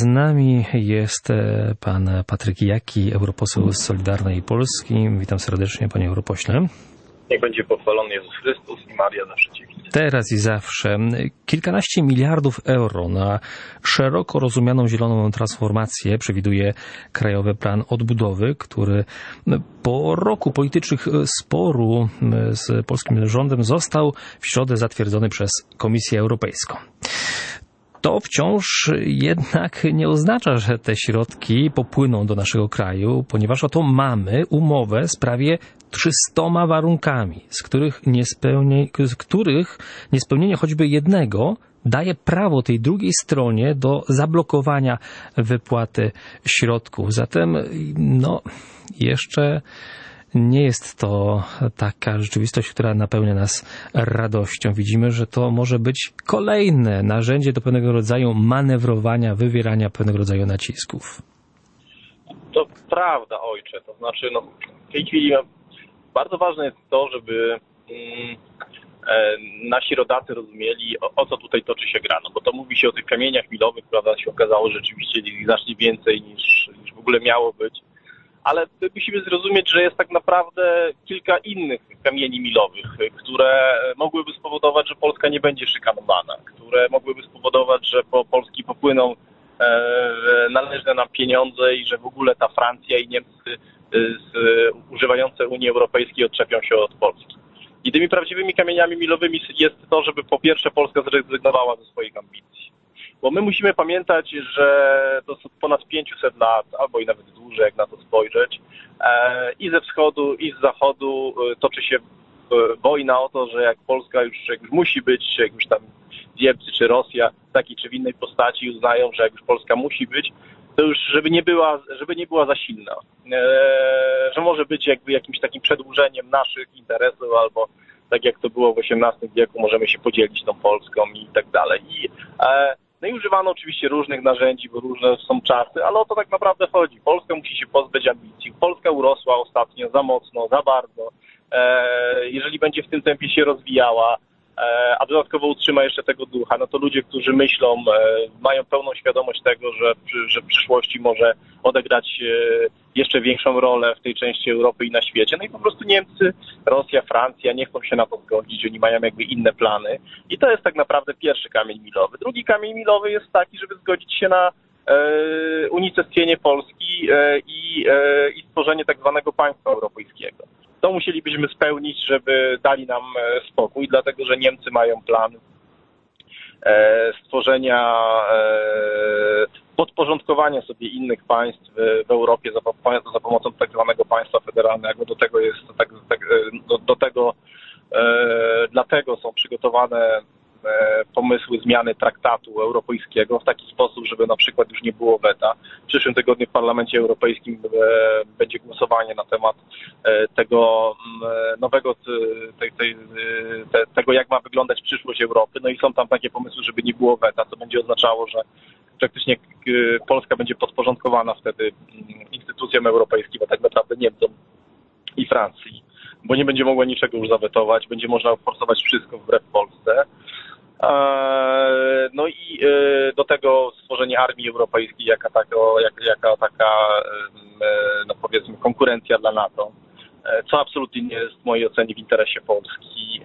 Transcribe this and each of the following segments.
nami jest pan Patryk Jaki, europoseł z Solidarnej Polski. Witam serdecznie, panie europośle. Niech będzie pochwalony Jezus Chrystus i Maria zawsze dziewica. Teraz i zawsze. Kilkanaście miliardów euro na szeroko rozumianą zieloną transformację przewiduje Krajowy Plan Odbudowy, który po roku politycznych sporu z polskim rządem został w środę zatwierdzony przez Komisję Europejską. To wciąż jednak nie oznacza, że te środki popłyną do naszego kraju, ponieważ oto mamy umowę z prawie 300 warunkami, z których niespełnienie choćby jednego daje prawo tej drugiej stronie do zablokowania wypłaty środków. Zatem jeszcze nie jest to taka rzeczywistość, która napełnia nas radością. Widzimy, że to może być kolejne narzędzie do pewnego rodzaju manewrowania, wywierania pewnego rodzaju nacisków. To prawda, ojcze. To znaczy, w tej chwili bardzo ważne jest to, żeby nasi rodacy rozumieli, o co tutaj toczy się gra. Bo to mówi się o tych kamieniach milowych, prawda, się okazało, że rzeczywiście ich znacznie więcej niż w ogóle miało być. Ale musimy zrozumieć, że jest tak naprawdę kilka innych kamieni milowych, które mogłyby spowodować, że Polska nie będzie szykanowana, które mogłyby spowodować, że po Polski popłyną należne nam pieniądze i że w ogóle ta Francja i Niemcy używające Unii Europejskiej odczepią się od Polski. I tymi prawdziwymi kamieniami milowymi jest to, żeby po pierwsze Polska zrezygnowała ze swoich ambicji. Bo my musimy pamiętać, że to ponad 500 lat, albo i nawet dłużej, jak na to spojrzeć, i ze wschodu, i z zachodu toczy się wojna o to, że jak Polska już musi być, jak już tam Niemcy czy Rosja w takiej czy w innej postaci uznają, że jak już Polska musi być, to już żeby nie była za silna. Że może być jakby jakimś takim przedłużeniem naszych interesów, albo tak jak to było w XVIII wieku, możemy się podzielić tą Polską i tak dalej. No i używano oczywiście różnych narzędzi, bo różne są czasy, ale o to tak naprawdę chodzi. Polska musi się pozbyć ambicji. Polska urosła ostatnio za mocno, za bardzo. Jeżeli będzie w tym tempie się rozwijała, a dodatkowo utrzyma jeszcze tego ducha, no to ludzie, którzy myślą, mają pełną świadomość tego, że w przyszłości może odegrać jeszcze większą rolę w tej części Europy i na świecie. No i po prostu Niemcy, Rosja, Francja nie chcą się na to zgodzić, oni mają jakby inne plany. I to jest tak naprawdę pierwszy kamień milowy. Drugi kamień milowy jest taki, żeby zgodzić się na unicestwienie Polski i stworzenie tak zwanego państwa europejskiego. To musielibyśmy spełnić, żeby dali nam spokój, dlatego że Niemcy mają plan stworzenia, podporządkowania sobie innych państw w Europie za pomocą tak zwanego państwa federalnego. Dlatego są przygotowane pomysły zmiany traktatu europejskiego w taki sposób, żeby na przykład już nie było weta. W przyszłym tygodniu w Parlamencie Europejskim będzie głosowanie na temat tego nowego, tego jak ma wyglądać przyszłość Europy. No i są tam takie pomysły, żeby nie było weta, co będzie oznaczało, że praktycznie Polska będzie podporządkowana wtedy instytucjom europejskim, a tak naprawdę Niemcom i Francji, bo nie będzie mogła niczego już zawetować, będzie można forsować wszystko wbrew Polsce. No i do tego stworzenie armii europejskiej jaka taka no powiedzmy konkurencja dla NATO, co absolutnie nie jest w mojej ocenie w interesie Polski.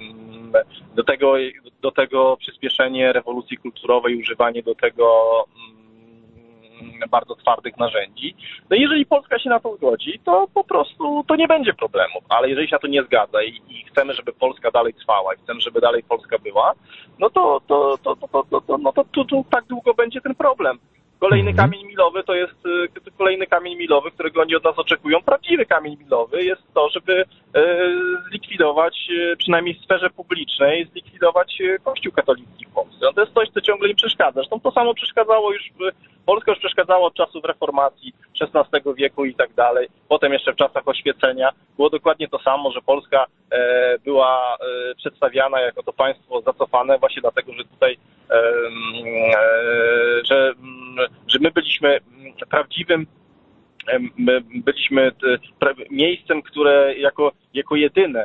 Do tego przyspieszenie rewolucji kulturowej, używanie do tego bardzo twardych narzędzi. No i jeżeli Polska się na to zgodzi, to po prostu to nie będzie problemu. Ale jeżeli się na to nie zgadza i chcemy, żeby Polska dalej trwała i chcemy, żeby dalej Polska była, no to tak długo będzie ten problem. Kolejny kamień milowy to jest kolejny kamień milowy, którego oni od nas oczekują. Prawdziwy kamień milowy jest to, żeby zlikwidować, przynajmniej w sferze publicznej, zlikwidować Kościół katolicki w Polsce. No to jest coś, co ciągle im przeszkadza. Zresztą to samo przeszkadzało Polska już przeszkadzała od czasów reformacji XVI wieku i tak dalej. Potem jeszcze w czasach oświecenia było dokładnie to samo, że Polska była przedstawiana jako to państwo zacofane właśnie dlatego, że tutaj że my byliśmy prawdziwym My byliśmy miejscem, które jako jedyne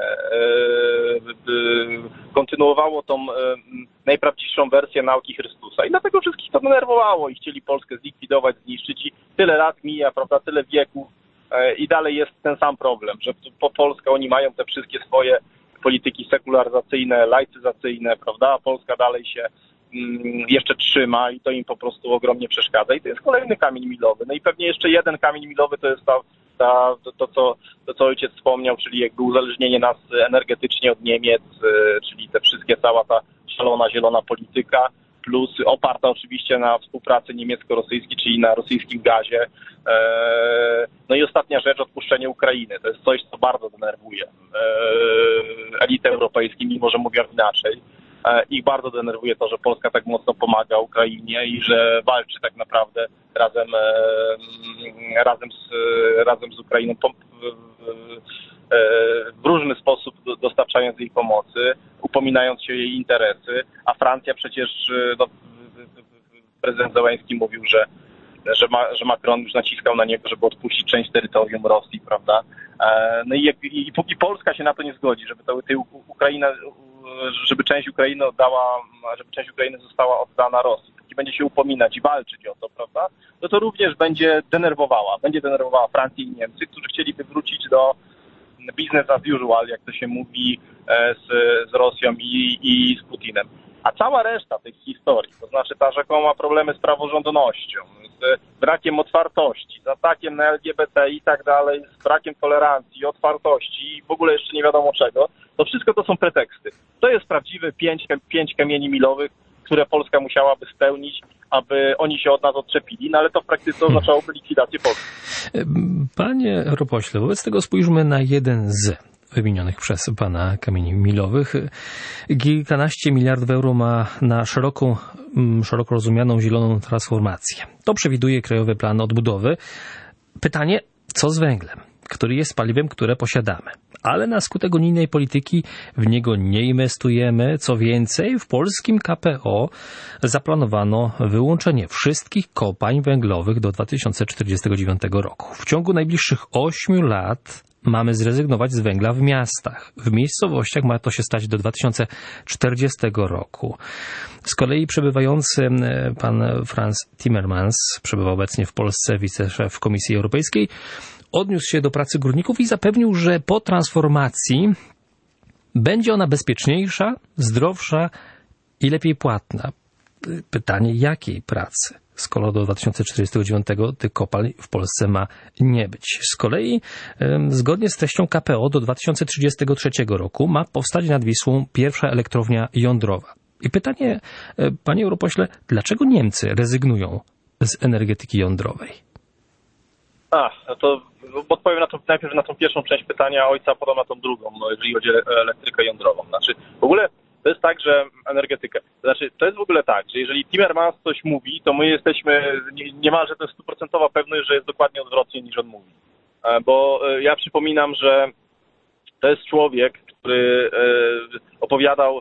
kontynuowało tą najprawdziwszą wersję nauki Chrystusa. I dlatego wszystkich to denerwowało i chcieli Polskę zlikwidować, zniszczyć. I tyle lat mija, prawda, tyle wieków i dalej jest ten sam problem, że po Polskę oni mają te wszystkie swoje polityki sekularyzacyjne, laicyzacyjne, prawda, a Polska dalej się jeszcze trzyma i to im po prostu ogromnie przeszkadza. I to jest kolejny kamień milowy. No i pewnie jeszcze jeden kamień milowy to jest to, co ojciec wspomniał, czyli jakby uzależnienie nas energetycznie od Niemiec, czyli cała ta szalona, zielona polityka, plus oparta oczywiście na współpracy niemiecko-rosyjskiej, czyli na rosyjskim gazie. No i ostatnia rzecz, odpuszczenie Ukrainy. To jest coś, co bardzo denerwuje elity europejskie, mimo że mówią inaczej. Ich bardzo denerwuje to, że Polska tak mocno pomaga Ukrainie i że walczy tak naprawdę razem z Ukrainą w różny sposób dostarczając jej pomocy, upominając się o jej interesy, a Francja przecież, prezydent Zełenski mówił, że Macron już naciskał na niego, żeby odpuścić część terytorium Rosji, prawda? No i póki Polska się na to nie zgodzi, żeby część Ukrainy została oddana Rosji, póki będzie się upominać i walczyć o to, prawda? No to również będzie denerwowała Francję i Niemcy, którzy chcieliby wrócić do business as usual, jak to się mówi, z Rosją i z Putinem. A cała reszta tej historii, to znaczy ta rzekoma ma problemy z praworządnością, z brakiem otwartości, z atakiem na LGBT i tak dalej, z brakiem tolerancji, otwartości i w ogóle jeszcze nie wiadomo czego, to wszystko to są preteksty. To jest prawdziwe pięć kamieni milowych, które Polska musiałaby spełnić, aby oni się od nas odczepili, no ale to w praktyce oznaczałoby likwidację Polski. Panie europośle, wobec tego spójrzmy na jeden z wymienionych przez pana kamieni milowych. Kilkanaście miliardów euro ma na szeroko rozumianą zieloną transformację. To przewiduje Krajowy Plan Odbudowy. Pytanie, co z węglem, który jest paliwem, które posiadamy? Ale na skutek unijnej polityki w niego nie inwestujemy. Co więcej, w polskim KPO zaplanowano wyłączenie wszystkich kopalń węglowych do 2049 roku. W ciągu najbliższych 8 lat mamy zrezygnować z węgla w miastach. W miejscowościach ma to się stać do 2040 roku. Z kolei przebywający pan Frans Timmermans, przebywa obecnie w Polsce, wiceszef Komisji Europejskiej, odniósł się do pracy górników i zapewnił, że po transformacji będzie ona bezpieczniejsza, zdrowsza i lepiej płatna. Pytanie, jakiej pracy? Skoro do 2049 tych kopalń w Polsce ma nie być. Z kolei, zgodnie z treścią KPO, do 2033 roku ma powstać nad Wisłą pierwsza elektrownia jądrowa. I pytanie, panie europośle, dlaczego Niemcy rezygnują z energetyki jądrowej? No to odpowiem najpierw na tą pierwszą część pytania ojca, a potem na tą drugą, jeżeli chodzi o elektrykę jądrową. Znaczy, w ogóle to jest tak, że energetykę. To jest w ogóle tak, że jeżeli Timmermans coś mówi, to my jesteśmy niemalże to jest 100% pewność, że jest dokładnie odwrotnie niż on mówi. Bo ja przypominam, że to jest człowiek, który opowiadał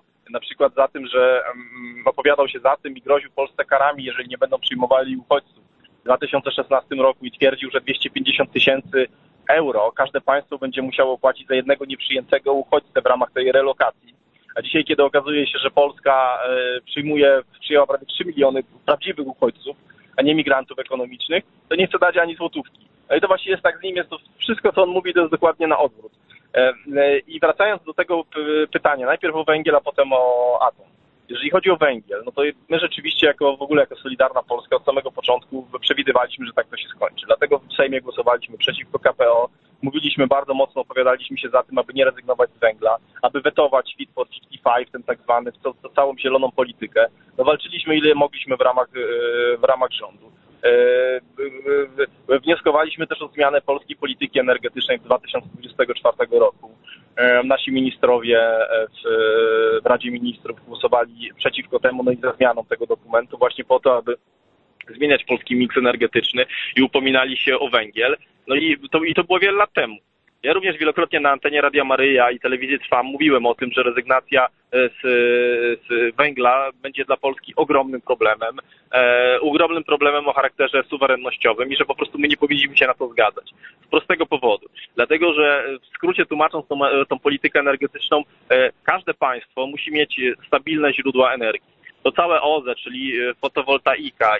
się za tym i groził Polsce karami, jeżeli nie będą przyjmowali uchodźców w 2016 roku i twierdził, że 250 000 euro każde państwo będzie musiało płacić za jednego nieprzyjętego uchodźcę w ramach tej relokacji. A dzisiaj, kiedy okazuje się, że Polska przyjęła prawie 3 miliony prawdziwych uchodźców, a nie migrantów ekonomicznych, to nie chce dać ani złotówki. No i to właśnie jest tak z nim, jest to wszystko, co on mówi, to jest dokładnie na odwrót. I wracając do tego pytania, najpierw o węgiel, a potem o atom. Jeżeli chodzi o węgiel, no to my rzeczywiście jako Solidarna Polska od samego początku przewidywaliśmy, że tak to się skończy. Dlatego w Sejmie głosowaliśmy przeciwko KPO, mówiliśmy bardzo mocno, opowiadaliśmy się za tym, aby nie rezygnować z węgla, aby wetować Fit for 55, ten tak zwany, całą zieloną politykę. No walczyliśmy ile mogliśmy w ramach rządu. Wnioskowaliśmy też o zmianę polskiej polityki energetycznej w 2024 roku. Nasi ministrowie w Radzie Ministrów głosowali przeciwko temu, no i za zmianą tego dokumentu właśnie po to, aby zmieniać polski miks energetyczny i upominali się o węgiel. No i to było wiele lat temu. Ja również wielokrotnie na antenie Radia Maryja i telewizji Trwam mówiłem o tym, że rezygnacja z węgla będzie dla Polski ogromnym problemem o charakterze suwerennościowym i że po prostu my nie powinniśmy się na to zgadzać. Z prostego powodu. Dlatego, że w skrócie tłumacząc tą politykę energetyczną, każde państwo musi mieć stabilne źródła energii. To całe OZE, czyli fotowoltaika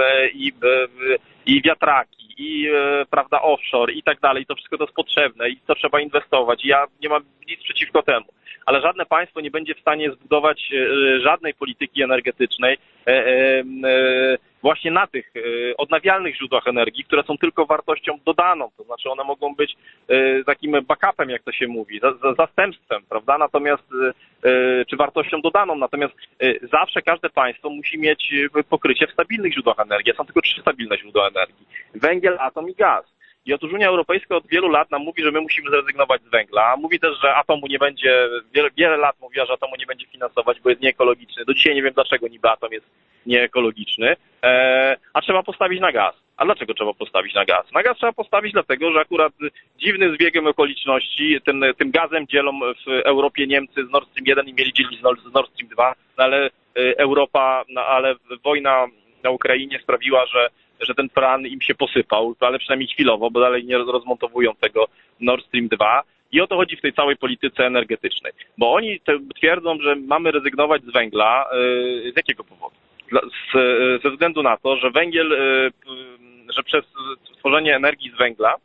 i wiatraki, i prawda offshore i tak dalej, to wszystko to jest potrzebne i to trzeba inwestować. Ja nie mam nic przeciwko temu. Ale żadne państwo nie będzie w stanie zbudować żadnej polityki energetycznej właśnie na tych odnawialnych źródłach energii, które są tylko wartością dodaną, to znaczy one mogą być takim backupem, jak to się mówi, zastępstwem, prawda, natomiast czy wartością dodaną, natomiast zawsze każde państwo musi mieć pokrycie w stabilnych źródłach energii. Są tylko 3 stabilne źródła energii: węgiel, atom i gaz. I otóż Unia Europejska od wielu lat nam mówi, że my musimy zrezygnować z węgla. Mówi też, że atomu nie będzie, wiele lat mówiła, że atomu nie będzie finansować, bo jest nieekologiczny. Do dzisiaj nie wiem, dlaczego niby atom jest nieekologiczny. A trzeba postawić na gaz. A dlaczego trzeba postawić na gaz? Na gaz trzeba postawić dlatego, że akurat dziwnym zbiegiem okoliczności tym gazem dzielą w Europie Niemcy z Nord Stream 1 i mieli dzielić z Nord Stream 2, ale ale wojna na Ukrainie sprawiła, że ten plan im się posypał, ale przynajmniej chwilowo, bo dalej nie rozmontowują tego Nord Stream 2. I o to chodzi w tej całej polityce energetycznej. Bo oni twierdzą, że mamy rezygnować z węgla. Z jakiego powodu? Ze względu na to, że węgiel, że przez tworzenie energii z węgla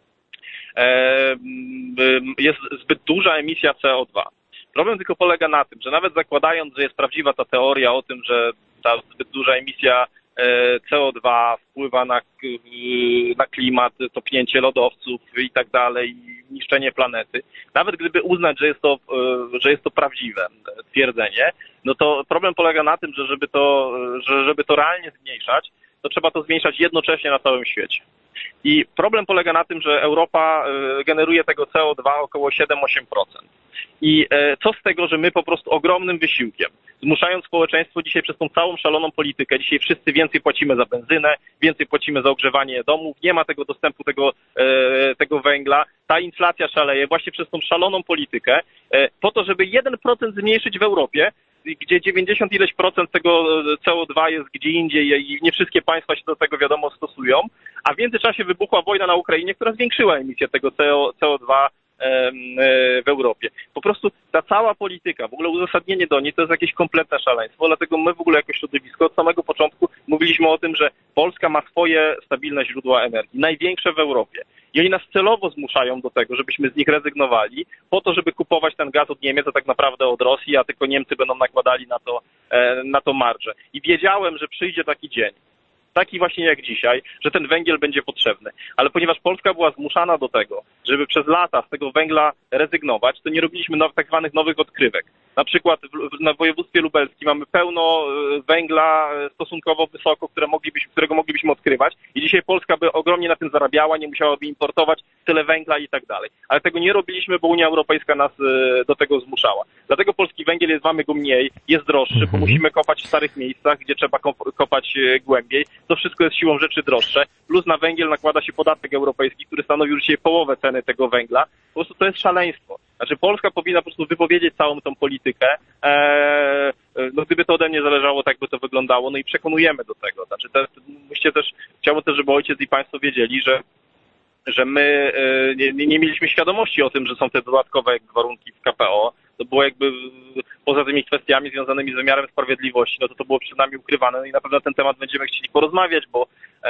jest zbyt duża emisja CO2. Problem tylko polega na tym, że nawet zakładając, że jest prawdziwa ta teoria o tym, że ta zbyt duża emisja CO2 wpływa na klimat, topnięcie lodowców i tak dalej, niszczenie planety. Nawet gdyby uznać, że jest to prawdziwe twierdzenie, no to problem polega na tym, że żeby to realnie zmniejszać, to trzeba to zmniejszać jednocześnie na całym świecie. I problem polega na tym, że Europa generuje tego CO2 około 7-8%. I co z tego, że my po prostu ogromnym wysiłkiem, zmuszając społeczeństwo dzisiaj przez tą całą szaloną politykę, dzisiaj wszyscy więcej płacimy za benzynę, więcej płacimy za ogrzewanie domów, nie ma tego dostępu tego węgla, ta inflacja szaleje właśnie przez tą szaloną politykę, po to, żeby 1% zmniejszyć w Europie, gdzie 90 ileś procent tego CO2 jest gdzie indziej i nie wszystkie państwa się do tego wiadomo stosują, a w międzyczasie wybuchła wojna na Ukrainie, która zwiększyła emisję tego CO2 w Europie. Po prostu ta cała polityka, w ogóle uzasadnienie do niej to jest jakieś kompletne szaleństwo, dlatego my w ogóle jako środowisko od samego początku mówiliśmy o tym, że Polska ma swoje stabilne źródła energii, największe w Europie. I oni nas celowo zmuszają do tego, żebyśmy z nich rezygnowali, po to, żeby kupować ten gaz od Niemiec, a tak naprawdę od Rosji, a tylko Niemcy będą nakładali na to marżę. I wiedziałem, że przyjdzie taki dzień, taki właśnie jak dzisiaj, że ten węgiel będzie potrzebny. Ale ponieważ Polska była zmuszana do tego, żeby przez lata z tego węgla rezygnować, to nie robiliśmy tak zwanych nowych odkrywek. Na przykład w województwie lubelskim mamy pełno węgla stosunkowo wysoko, którego moglibyśmy odkrywać i dzisiaj Polska by ogromnie na tym zarabiała, nie musiałaby importować tyle węgla i tak dalej. Ale tego nie robiliśmy, bo Unia Europejska nas do tego zmuszała. Dlatego polski węgiel mamy go mniej, jest droższy, bo musimy kopać w starych miejscach, gdzie trzeba kopać głębiej. To wszystko jest siłą rzeczy droższe. Plus na węgiel nakłada się podatek europejski, który stanowi już dzisiaj połowę ceny tego węgla. Po prostu to jest szaleństwo. Znaczy Polska powinna po prostu wypowiedzieć całą tą politykę. No gdyby to ode mnie zależało, tak by to wyglądało. No i przekonujemy do tego. Znaczy chciałbym też, żeby ojciec i państwo wiedzieli, że my nie mieliśmy świadomości o tym, że są te dodatkowe warunki w KPO. To było jakby poza tymi kwestiami związanymi z wymiarem sprawiedliwości, no to było przed nami ukrywane. No i na pewno na ten temat będziemy chcieli porozmawiać, bo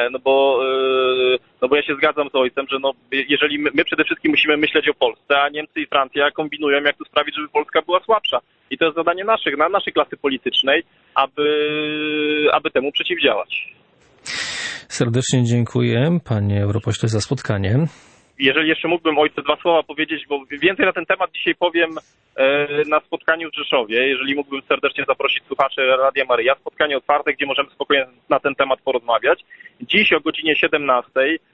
ja się zgadzam z ojcem, że jeżeli my przede wszystkim musimy myśleć o Polsce, a Niemcy i Francja kombinują, jak to sprawić, żeby Polska była słabsza. I to jest zadanie naszej klasy politycznej, aby temu przeciwdziałać. Serdecznie dziękuję, panie europośle, za spotkanie. Jeżeli jeszcze mógłbym ojcu 2 słowa powiedzieć, bo więcej na ten temat dzisiaj powiem na spotkaniu w Rzeszowie. Jeżeli mógłbym serdecznie zaprosić słuchaczy Radia Maryja, spotkanie otwarte, gdzie możemy spokojnie na ten temat porozmawiać. Dziś o godzinie 17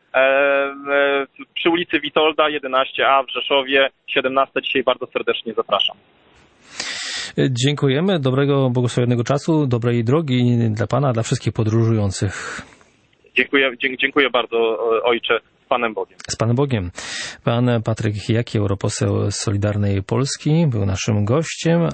przy ulicy Witolda 11a w Rzeszowie 17. Dzisiaj bardzo serdecznie zapraszam. Dziękujemy, dobrego, błogosławionego czasu, dobrej drogi dla pana, dla wszystkich podróżujących. Dziękuję bardzo, ojcze. Z Panem Bogiem. Z Panem Bogiem. Pan Patryk Jaki, europoseł z Solidarnej Polski, był naszym gościem,